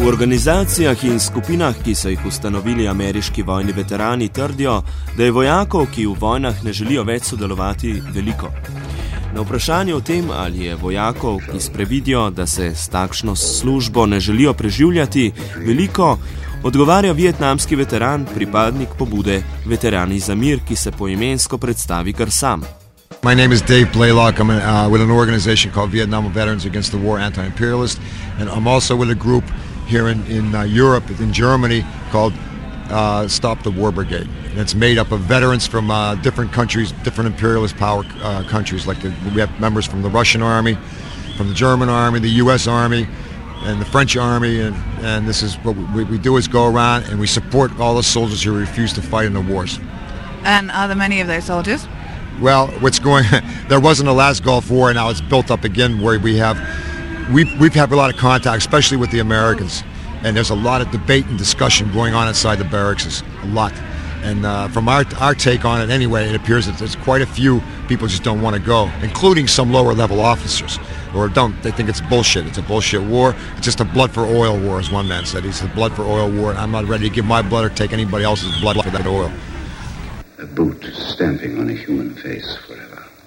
V organizacijah in skupinah, ki so jih ustanovili ameriški vojni veterani, trdijo, da je vojakov, ki v vojnah ne želijo več sodelovati, veliko. Na vprašanje o tem, ali je vojakov, ki sprevidijo, da se s takšno službo ne želijo preživljati, veliko, odgovarja vietnamski veteran, pripadnik pobude Veterani za mir, ki se poimensko predstavi kar sam. My name is Dave Blaylock. I'm with an organization called Vietnam Veterans Against the War, Anti-Imperialist, and I'm also with a group here in Europe, in Germany, called Stop the War Brigade. And it's made up of veterans from different countries, different imperialist power countries. We have members from the Russian Army, from the German Army, the U.S. Army, and the French Army, and this is what we do is go around and we support all the soldiers who refuse to fight in the wars. And are there many of those soldiers? Well, there wasn't a last Gulf War, and now it's built up again where we've had a lot of contact, especially with the Americans, and there's a lot of debate and discussion going on inside the barracks, a lot. And from our take on it anyway, it appears that there's quite a few people just don't want to go, including some lower level officers, they think it's bullshit. It's a bullshit war. It's just a blood for oil war, as one man said. He said blood for oil war, and I'm not ready to give my blood or take anybody else's blood for that oil. A boot stamping on a human face forever.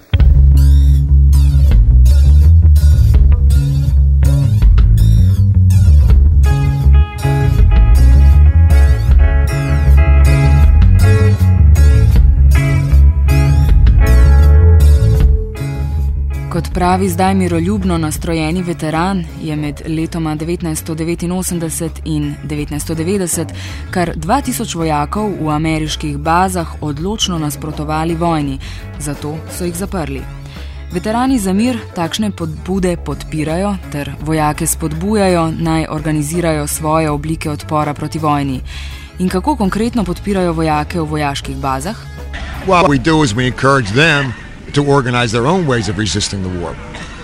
Kot pravi zdaj miroljubno nastrojeni veteran, je med letoma 1989 in 1990 kar 2000 vojakov v ameriških bazah odločno nasprotovali vojni, zato so jih zaprli. Veterani za mir takšne pobude podpirajo ter vojake spodbujajo, naj organizirajo svoje oblike odpora proti vojni. In kako konkretno podpirajo vojake v vojaških bazah? What we do is we encourage them to organize their own ways of resisting the war.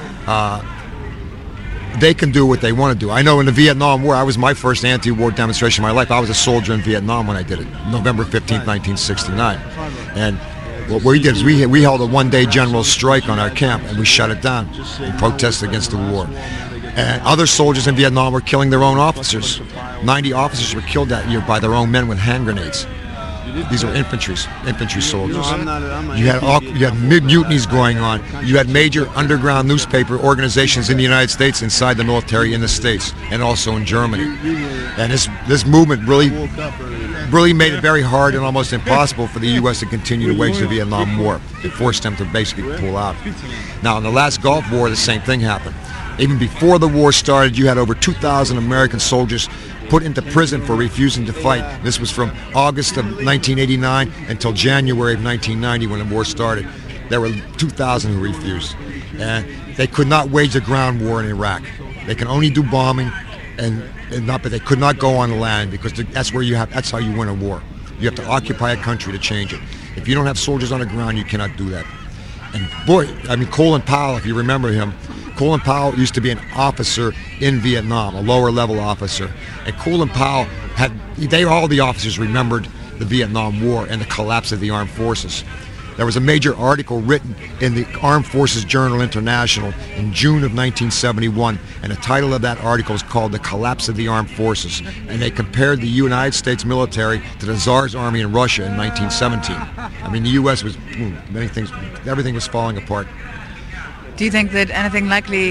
They can do what they want to do. I know in the Vietnam War, I was my first anti-war demonstration of my life. I was a soldier in Vietnam when I did it, November 15th, 1969. And what we did is we held a one-day general strike on our camp, and we shut it down in protest against the war. And other soldiers in Vietnam were killing their own officers. 90 officers were killed that year by their own men with hand grenades. These are infantry soldiers. You had mutinies going on. You had major underground newspaper organizations in the United States, inside the military in the States, and also in Germany. And this movement really made it very hard and almost impossible for the U.S. to continue to wage the Vietnam War. It forced them to basically pull out. Now, in the last Gulf War, the same thing happened. Even before the war started, you had over 2,000 American soldiers put into prison for refusing to fight. This was from August of 1989 until January of 1990 when the war started. There were 2,000 who refused. And they could not wage a ground war in Iraq. They can only do bombing, but they could not go on the land because that's how you win a war. You have to occupy a country to change it. If you don't have soldiers on the ground, you cannot do that. And boy, Colin Powell, if you remember him, Colin Powell used to be an officer in Vietnam, a lower level officer. And Colin Powell all the officers remembered the Vietnam War and the collapse of the armed forces. There was a major article written in the Armed Forces Journal International in June of 1971, and the title of that article is called The Collapse of the Armed Forces. And they compared the United States military to the Tsar's army in Russia in 1917. I mean, the U.S. was, everything was falling apart. Do you think that anything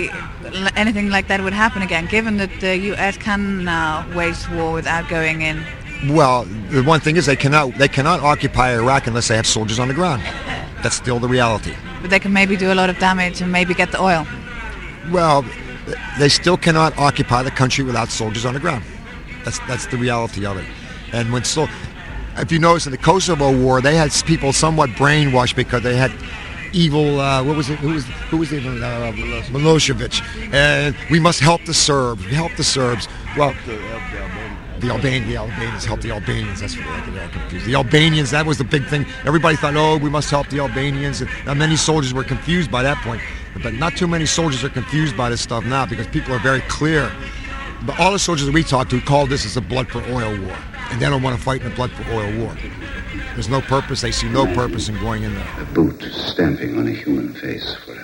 like that would happen again, given that the U.S. can now wage war without going in? Well, the one thing is they cannot occupy Iraq unless they have soldiers on the ground. That's still the reality. But they can maybe do a lot of damage and maybe get the oil. Well, they still cannot occupy the country without soldiers on the ground. That's the reality of it. And if you notice in the Kosovo War, they had people somewhat brainwashed because they had evil, what was it? Who was even Milosevic? And we must help the Serbs. Well, the Albanians help the Albanians. That's what they're all confused. The Albanians, that was the big thing. Everybody thought, we must help the Albanians. And many soldiers were confused by that point. But not too many soldiers are confused by this stuff now because people are very clear. But all the soldiers that we talked to call this as a blood for oil war. And they don't want to fight in a blood for oil war. There's no purpose. They see no purpose in going in there. A boot stamping on a human face forever.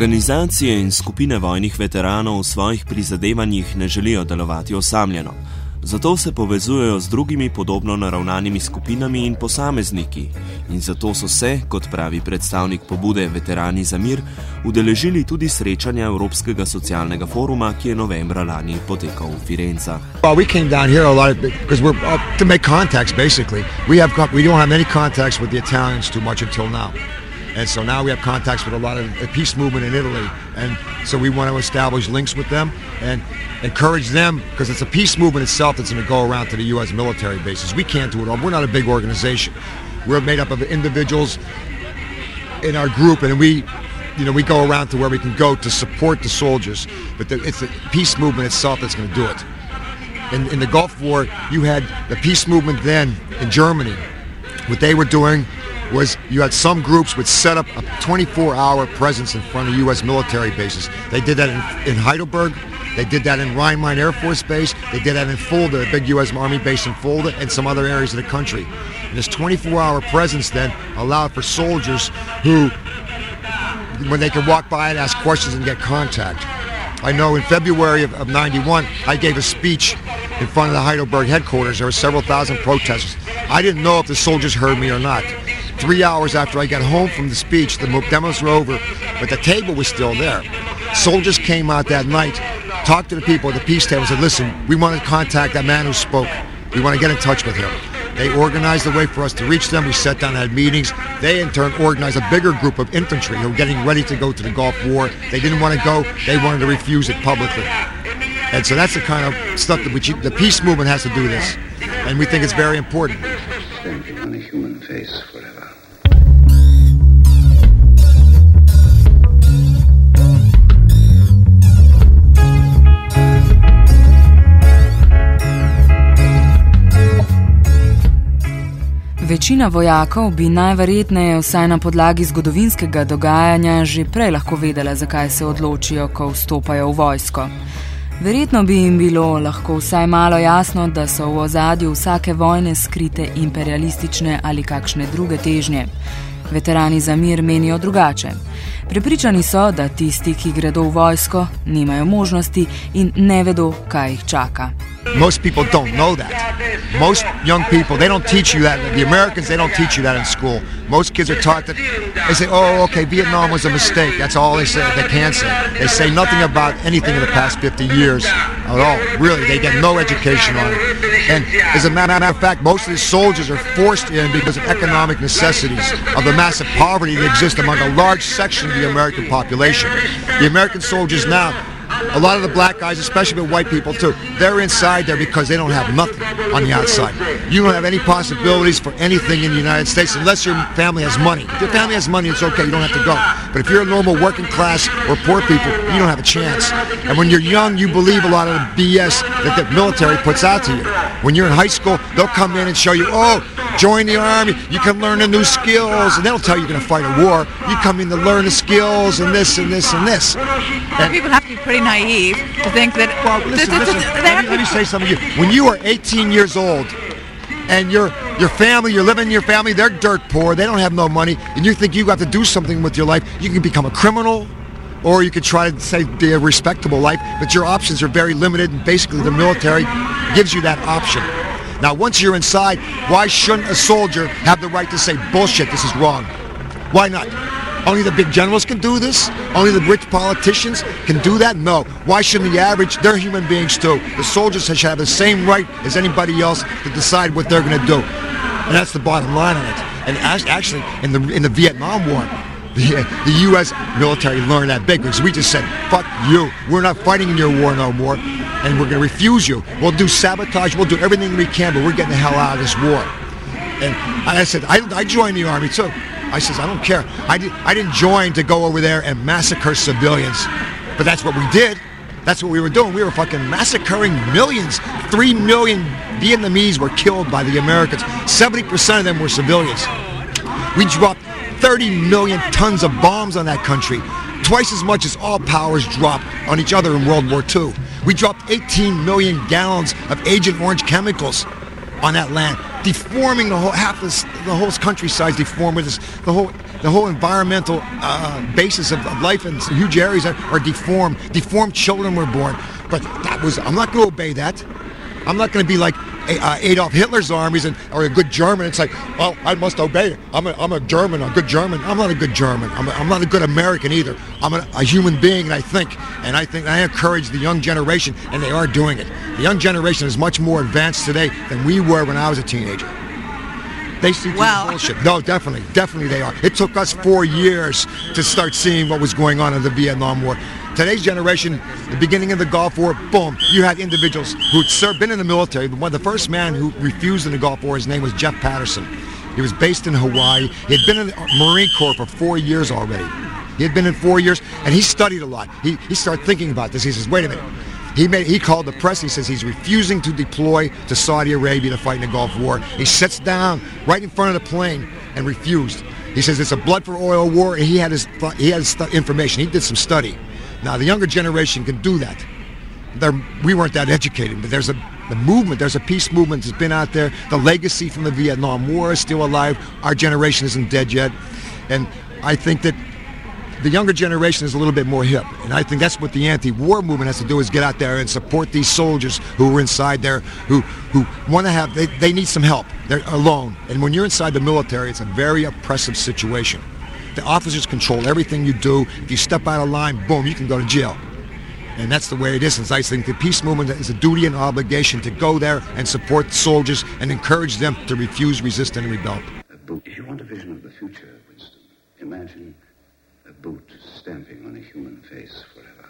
Organizacije in skupine vojnih veteranov v svojih prizadevanjih ne želijo delovati osamljeno. Zato se povezujejo z drugimi podobno naravnanimi skupinami in posamezniki. In zato so se, kot pravi predstavnik pobude Veterani za mir, udeležili tudi srečanja Evropskega socialnega foruma, ki je novembra lani potekal v Firenzah. Well, we came down here a lot because we're to make contacts basically. We don't have any contacts with the Italians too much until now. And so now we have contacts with a lot of the peace movement in Italy. And so we want to establish links with them and encourage them, because it's a peace movement itself that's going to go around to the U.S. military bases. We can't do it all. We're not a big organization. We're made up of individuals in our group, and we go around to where we can go to support the soldiers. But it's the peace movement itself that's going to do it. In the Gulf War, you had the peace movement then in Germany. What they were doing was you had some groups would set up a 24-hour presence in front of U.S. military bases. They did that in Heidelberg. They did that in Rhein-Main Air Force Base. They did that in Fulda, a big U.S. Army base in Fulda, and some other areas of the country. And this 24-hour presence then allowed for soldiers who, when they could walk by and ask questions and get contact. I know in February of 91, I gave a speech in front of the Heidelberg headquarters. There were several thousand protesters. I didn't know if the soldiers heard me or not. 3 hours after I got home from the speech, the demos were over, but the table was still there. Soldiers came out that night, talked to the people at the peace table and said, listen, we want to contact that man who spoke. We want to get in touch with him. They organized a way for us to reach them. We sat down and had meetings. They in turn organized a bigger group of infantry who were getting ready to go to the Gulf War. They didn't want to go. They wanted to refuse it publicly. And so that's the kind of stuff that the peace movement has to do this. And we think it's very important. Stamping on a human face forever. Večina vojakov bi najverjetneje vsaj na podlagi zgodovinskega dogajanja že prej lahko vedela, zakaj se odločijo, ko vstopajo v vojsko. Verjetno bi jim bilo lahko vsaj malo jasno, da so v ozadju vsake vojne skrite imperialistične ali kakšne druge težnje. Veterani za mir menijo drugače. Prepričani so, da tisti, ki gredo v vojsko, nimajo možnosti in ne vedo, kaj jih čaka. Most people don't know that. Most young people, they don't teach you that. The Americans, they don't teach you that in school. Most kids are taught that, they say, oh, okay, Vietnam was a mistake. That's all they say, they can say. They say nothing about anything in the past 50 years at all. Really, they get no education on it. And as a matter of fact, most of these soldiers are forced in because of economic necessities, of the massive poverty that exists among a large section of the American population. The American soldiers now, a lot of the black guys, especially with white people too, they're inside there because they don't have nothing on the outside. You don't have any possibilities for anything in the United States unless your family has money. If your family has money, it's okay, you don't have to go. But if you're a normal working class or poor people, you don't have a chance. And when you're young, you believe a lot of the BS that the military puts out to you. When you're in high school, they'll come in and show you, oh, join the army, you can learn the new skills, and they'll tell you you're going to fight a war. You come in to learn the skills and this and this and this. And people have to be pretty naive to think that... Well, listen, let me say something to you. When you are 18 years old and your family, you're living in your family, they're dirt poor, they don't have no money, and you think you have to do something with your life, you can become a criminal, or you could try to say be a respectable life, but your options are very limited, and basically the military gives you that option. Now, once you're inside, why shouldn't a soldier have the right to say, bullshit, this is wrong? Why not? Only the big generals can do this? Only the rich politicians can do that? No. Why shouldn't the average? They're human beings too. The soldiers should have the same right as anybody else to decide what they're going to do. And that's the bottom line on it. And actually, in the Vietnam War, the U.S. military learned that big because we just said, fuck you. We're not fighting in your war no more. And we're going to refuse you. We'll do sabotage. We'll do everything we can, but we're getting the hell out of this war. And I said, I joined the army too. I says, I don't care. I didn't join to go over there and massacre civilians. But that's what we did. That's what we were doing. We were fucking massacring millions. 3 million Vietnamese were killed by the Americans. 70% of them were civilians. We dropped 30 million tons of bombs on that country. Twice as much as all powers dropped on each other in World War II. We dropped 18 million gallons of Agent Orange chemicals on that land. deforming the whole countryside, deformed with this, the whole environmental basis of life, and huge areas are deformed. Deformed children were born. But I'm not going to obey that. I'm not going to be like Adolf Hitler's armies or a good German. It's like, well, I must obey it. I'm a German, a good German. I'm not a good German. I'm not a good American either. I'm a human being, and I think I encourage the young generation, and they are doing it. The young generation is much more advanced today than we were when I was a teenager. They see bullshit. No, definitely they are. It took us 4 years to start seeing what was going on in the Vietnam War. Today's generation, the beginning of the Gulf War, boom, you had individuals who'd been in the military. The first man who refused in the Gulf War, his name was Jeff Patterson. He was based in Hawaii. He had been in the Marine Corps for 4 years already. He had been in 4 years, and he studied a lot. He started thinking about this. He says, wait a minute. He called the press. He says he's refusing to deploy to Saudi Arabia to fight in the Gulf War. He sits down right in front of the plane and refused. He says it's a blood for oil war, and he had his information. He did some study. Now, the younger generation can do that. We weren't that educated, but there's the movement, there's a peace movement that's been out there. The legacy from the Vietnam War is still alive. Our generation isn't dead yet. And I think that the younger generation is a little bit more hip. And I think that's what the anti-war movement has to do, is get out there and support these soldiers who are inside there, who want to have, they need some help. They're alone. And when you're inside the military, it's a very oppressive situation. The officers control everything you do. If you step out of line, boom, you can go to jail. And that's the way it is. And I think the peace movement is a duty and obligation to go there and support the soldiers and encourage them to refuse, resist, and rebel. If you want a vision of the future, Winston, imagine a boot stamping on a human face forever.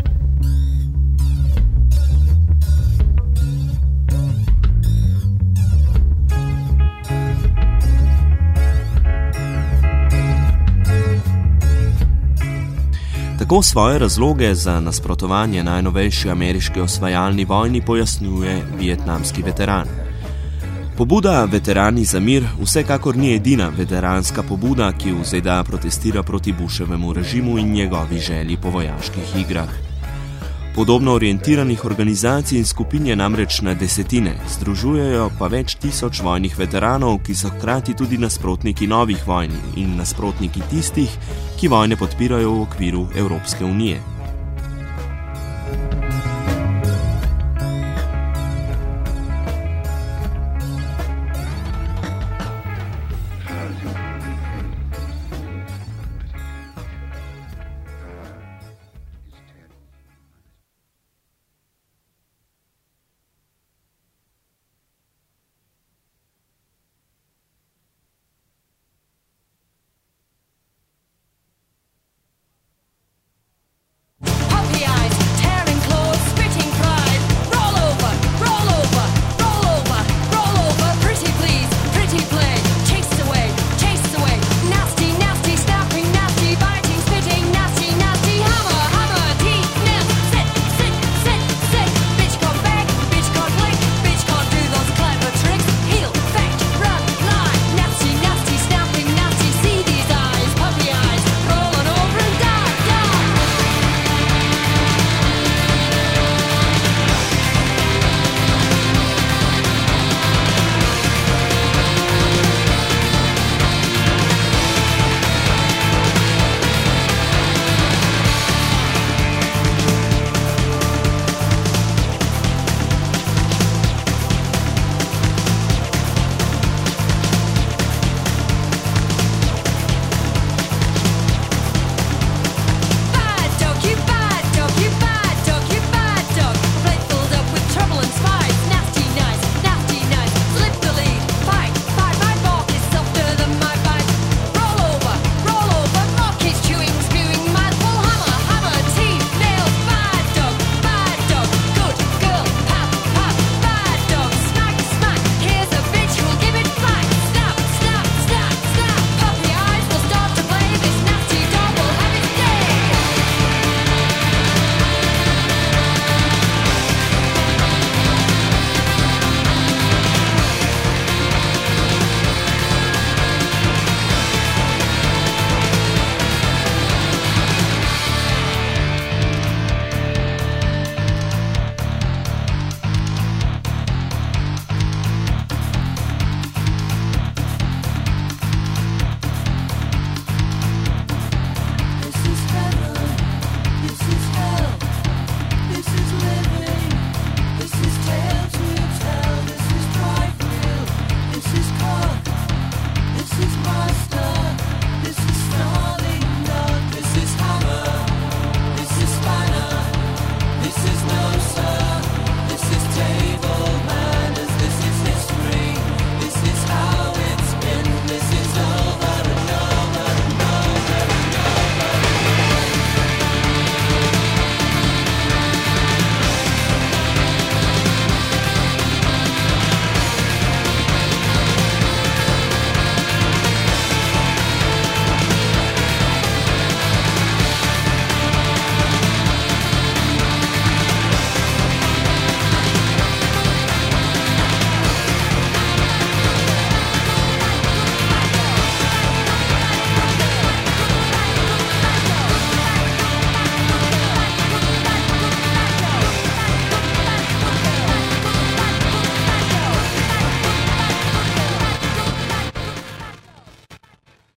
Tako svoje razloge za nasprotovanje najnovejši ameriški osvajalni vojni pojasnjuje vietnamski veteran. Pobuda Veterani za mir vsekakor ni edina veteranska pobuda, ki v ZDA protestira proti Bushevemu režimu in njegovi želji po vojaških igrah. Podobno orientiranih organizacij in skupin je namreč na desetine, združujejo pa več tisoč vojnih veteranov, ki so hkrati tudi nasprotniki novih vojn in nasprotniki tistih, ki vojne podpirajo v okviru Evropske unije.